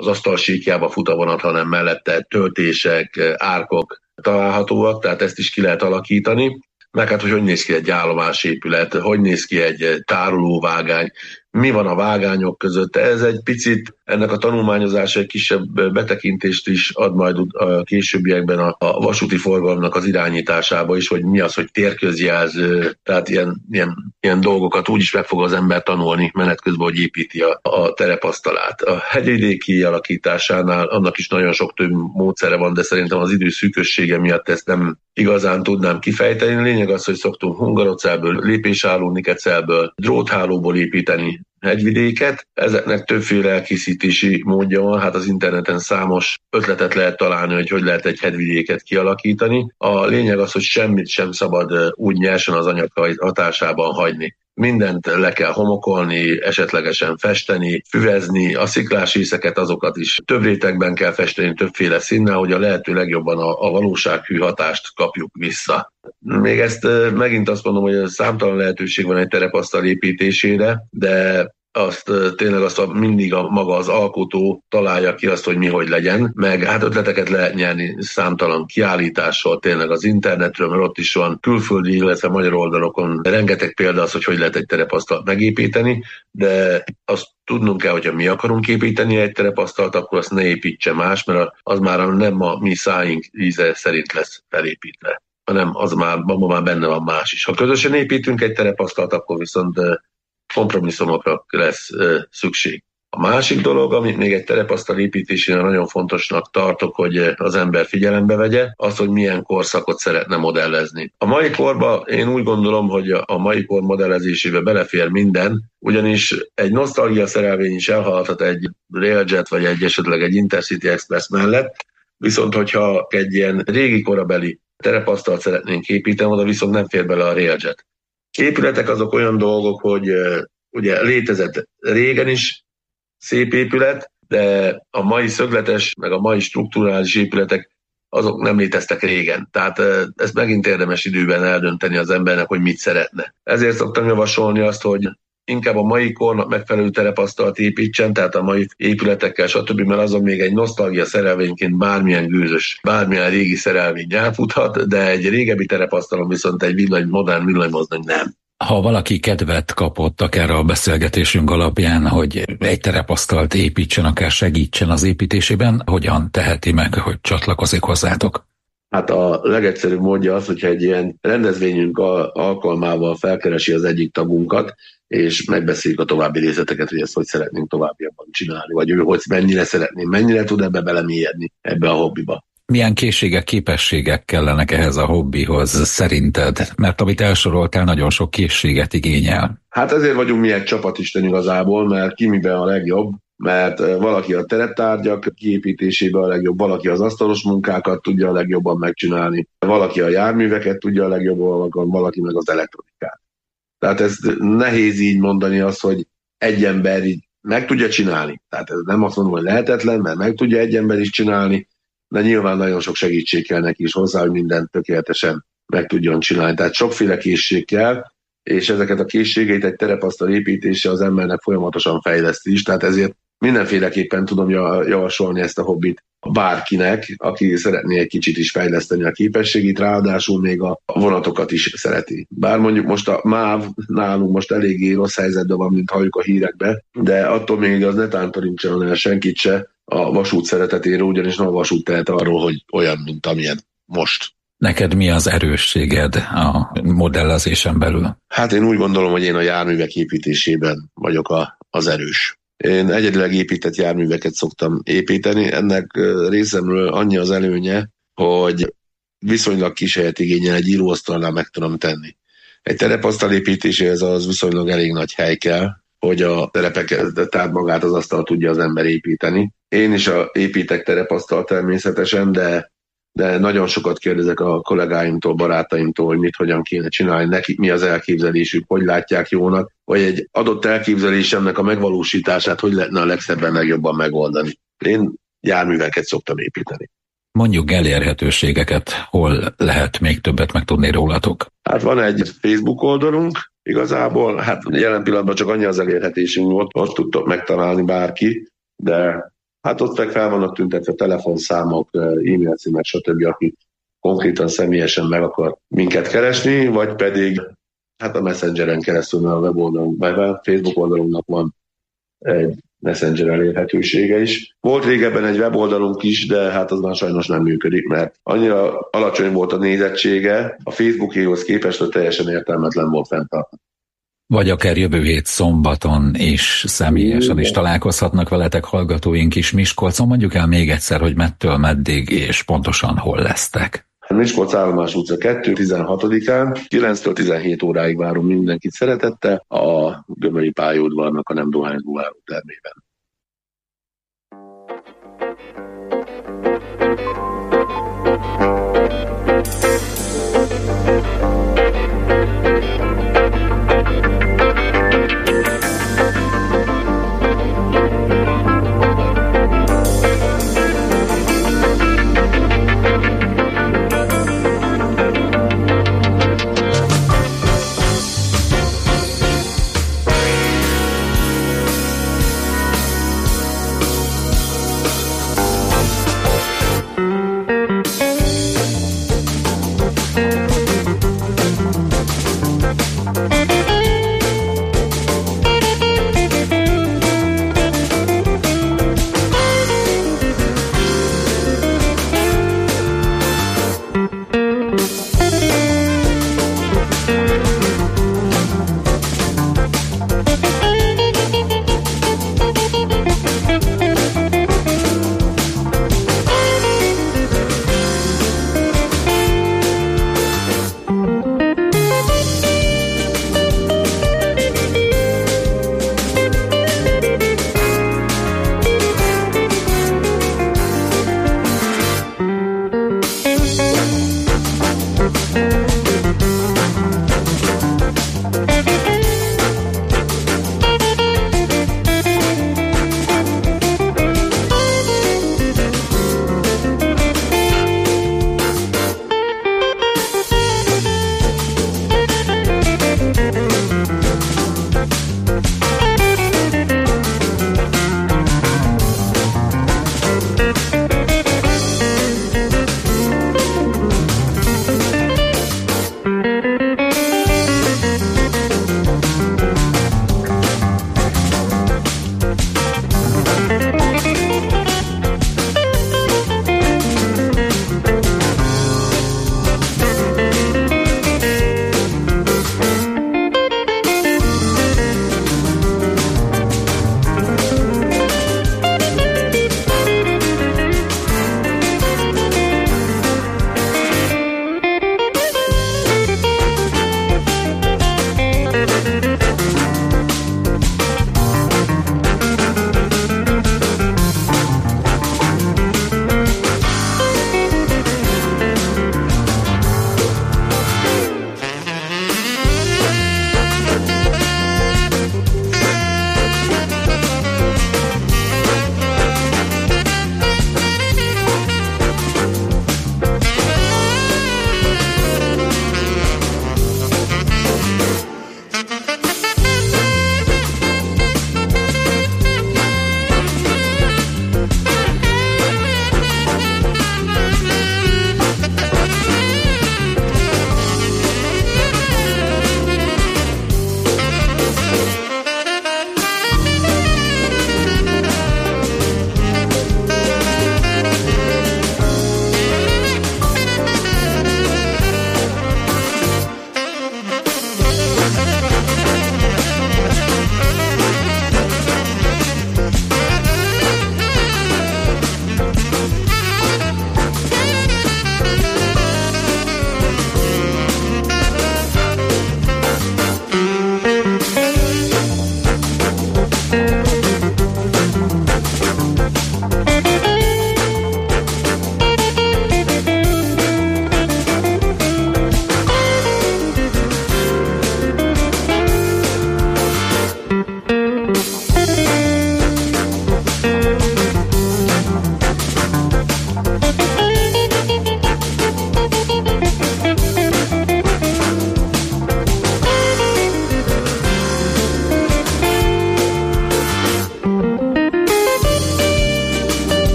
az asztalsíkjába fut a vonat, hanem mellette töltések, árkok találhatóak, tehát ezt is ki lehet alakítani. Meg hát, hogy néz ki egy állomásépület, hogy néz ki egy tárolóvágány, mi van a vágányok között. Ez egy picit, ennek a tanulmányozása egy kisebb betekintést is ad majd a későbbiekben a vasúti forgalomnak az irányításába is, hogy mi az, hogy térközjelző, tehát ilyen dolgokat úgy is meg fog az ember tanulni menet közben, hogy építi a terepasztalát. A hegyvidék kialakításánál annak is nagyon sok több módszere van, de szerintem az idő szűkössége miatt ezt nem igazán tudnám kifejteni. Lényeg az, hogy szoktunk hungarocellből, lépésálló nikecellből, dróthálóból építeni hegyvidéket. Ezeknek többféle elkészítési módja van, hát az interneten számos ötletet lehet találni, hogy lehet egy hegyvidéket kialakítani. A lényeg az, hogy semmit sem szabad úgy nyersen az anyag hatásában hagyni. Mindent le kell homokolni, esetlegesen festeni, füvezni, a sziklás részeket azokat is több rétegben kell festeni, többféle színnel, hogy a lehető legjobban a valósághű hatást kapjuk vissza. Még ezt megint azt mondom, hogy számtalan lehetőség van egy terepasztal építésére, de tényleg mindig maga az alkotó találja ki azt, hogy mi hogy legyen, meg hát ötleteket lehet nyerni számtalan kiállítással, tényleg az internetről, mert ott is van külföldi, illetve magyar oldalokon rengeteg példa az, hogy lehet egy terepasztalt megépíteni, de azt tudnunk kell, hogyha mi akarunk építeni egy terepasztalt, akkor azt ne építse más, mert az már nem a mi száink íze szerint lesz felépítve, hanem abban már benne van más is. Ha közösen építünk egy terepasztalt, akkor viszont kompromisszumokra lesz szükség. A másik dolog, amit még egy terepasztal építésénél nagyon fontosnak tartok, hogy az ember figyelembe vegye, az, hogy milyen korszakot szeretne modellezni. A mai korban én úgy gondolom, hogy a mai kor modellezésébe belefér minden, ugyanis egy nosztalgia szerelvény is elhaladhat egy Railjet vagy esetleg egy Intercity Express mellett, viszont hogyha egy ilyen régi korabeli terepasztalt szeretnénk építeni, oda viszont nem fér bele a Railjet. Épületek azok olyan dolgok, hogy ugye létezett régen is szép épület, de a mai szögletes, meg a mai strukturális épületek azok nem léteztek régen. Tehát ezt megint érdemes időben eldönteni az embernek, hogy mit szeretne. Ezért szoktam javasolni azt, hogy inkább a mai kornak megfelelő terepasztalt építsen, tehát a mai épületekkel, stb., mert azon még egy nosztalgia szerelvényként bármilyen gőzös, bármilyen régi szerelvény elfuthat, de egy régebbi terepasztalon viszont egy modern villanymozdony nem. Ha valaki kedvet kapott akár a beszélgetésünk alapján, hogy egy terepasztalt építsen, akár segítsen az építésében, hogyan teheti meg, hogy csatlakozik hozzátok? Hát a legegyszerűbb módja az, hogyha egy ilyen rendezvényünk alkalmával felkeresi az egyik tagunkat, és megbeszéljük a további részleteket, hogy ezt hogy szeretnénk továbbiakban csinálni, vagy ő hogy mennyire tud ebbe belemélyedni, ebbe a hobbiba. Milyen készségek, képességek kellenek ehhez a hobbihoz szerinted? Mert amit elsoroltál, nagyon sok készséget igényel. Hát ezért vagyunk mi egy csapatisten igazából, mert ki miben a legjobb, mert valaki a tereptárgyak kiépítésében a legjobb, valaki az asztalos munkákat tudja a legjobban megcsinálni, valaki a járműveket tudja a legjobban, valaki meg az elektronikát. Tehát ez nehéz így mondani azt, hogy egy ember így meg tudja csinálni. Tehát ez nem azt mondom, hogy lehetetlen, mert meg tudja egy ember is csinálni, de nyilván nagyon sok segítség kell neki is hozzá, hogy mindent tökéletesen meg tudjon csinálni. Tehát sokféle készség kell, és ezeket a készségeit egy terepasztal építése az embernek folyamatosan fejleszti is, tehát ezért mindenféleképpen tudom javasolni ezt a hobbit bárkinek, aki szeretné egy kicsit is fejleszteni a képességét, ráadásul még a vonatokat is szereti. Bár mondjuk most a MÁV nálunk most eléggé rossz helyzetben van, mint halljuk a hírekbe, de attól még az ne tántorítson el senkit se a vasút szeretetéről, ugyanis a vasút tehet arról, hogy olyan, mint amilyen most. Neked mi az erősséged a modellezésen belül? Hát én úgy gondolom, hogy én a járművek építésében vagyok az erős. Én egyedileg épített járműveket szoktam építeni, ennek részemről annyi az előnye, hogy viszonylag kis helyet igényel, egy íróasztalnál meg tudom tenni. Egy terepasztal építéséhez az viszonylag elég nagy hely kell, hogy a terepeket, tehát magát az asztalt tudja az ember építeni. Én is építek terepasztal természetesen, de nagyon sokat kérdezek a kollégáimtól, barátaimtól, hogy hogyan kéne csinálni, nekik mi az elképzelésük, hogy látják jónak, vagy egy adott elképzelésemnek a megvalósítását hogy lehetne a legszebben, legjobban megoldani. Én járműveket szoktam építeni. Mondjuk elérhetőségeket, hol lehet még többet megtudni rólatok? Hát van egy Facebook oldalunk, igazából, hát jelen pillanatban csak annyi az elérhetésünk, ott tudtok megtalálni bárki, de Hát ott fel vannak tüntetve telefonszámok, e-mail címek, stb., aki konkrétan személyesen meg akar minket keresni, vagy pedig hát a Messengeren keresztül, mert a weboldalon, vagy a Facebook oldalunknak van egy Messenger elérhetősége is. Volt régebben egy weboldalunk is, de hát az már sajnos nem működik, mert annyira alacsony volt a nézettsége, a Facebookéhoz képest, hogy teljesen értelmetlen volt fenntartani. Vagy akár jövő hét szombaton is személyesen is találkozhatnak veletek hallgatóink is Miskolcon. Mondjuk el még egyszer, hogy mettől meddig és pontosan hol lesztek. Miskolc Állomás utca 2, 16-án, 9-től 17 óráig várunk mindenkit szeretettel a Gömöri pályaudvarnak a nem dohányzó termében.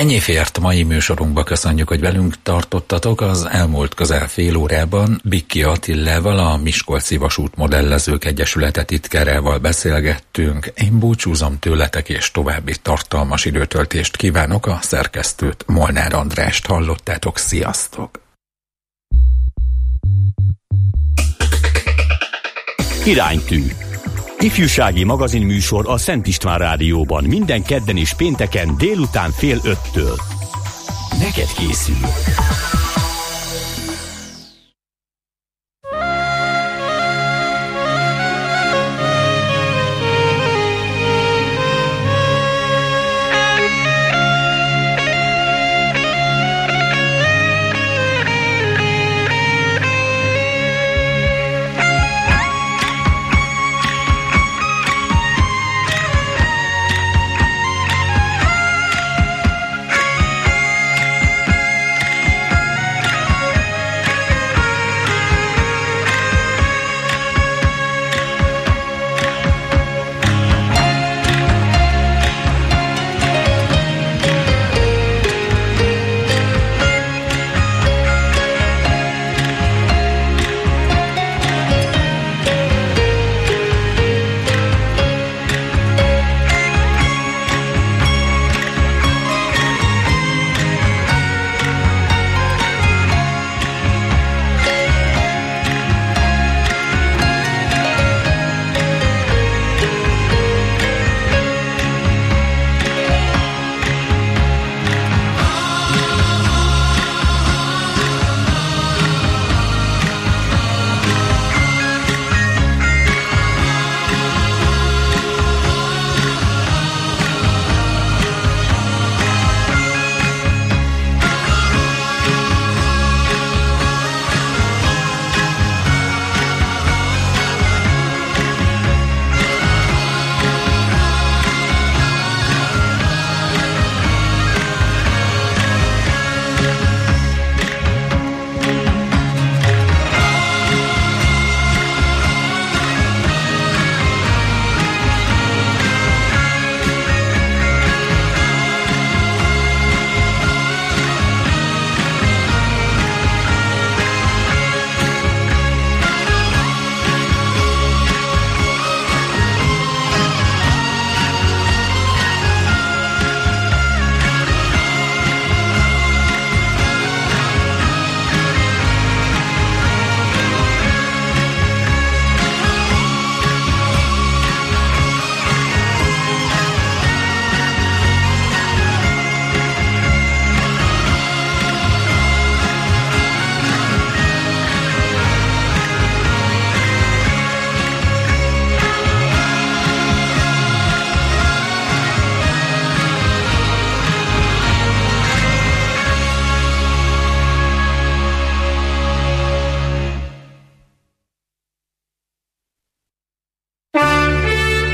Ennyi fért mai műsorunkba, köszönjük, hogy velünk tartottatok. Az elmúlt közel fél órában Bikki Attilával, a Miskolci Vasútmodellezők Egyesülete titkárával beszélgettünk. Én búcsúzom tőletek, és további tartalmas időtöltést kívánok. A szerkesztőt, Molnár Andrást hallottátok. Sziasztok! Iránytű. Ifjúsági magazinműsor a Szent István Rádióban minden kedden és pénteken délután 4:30-től. Neked készül.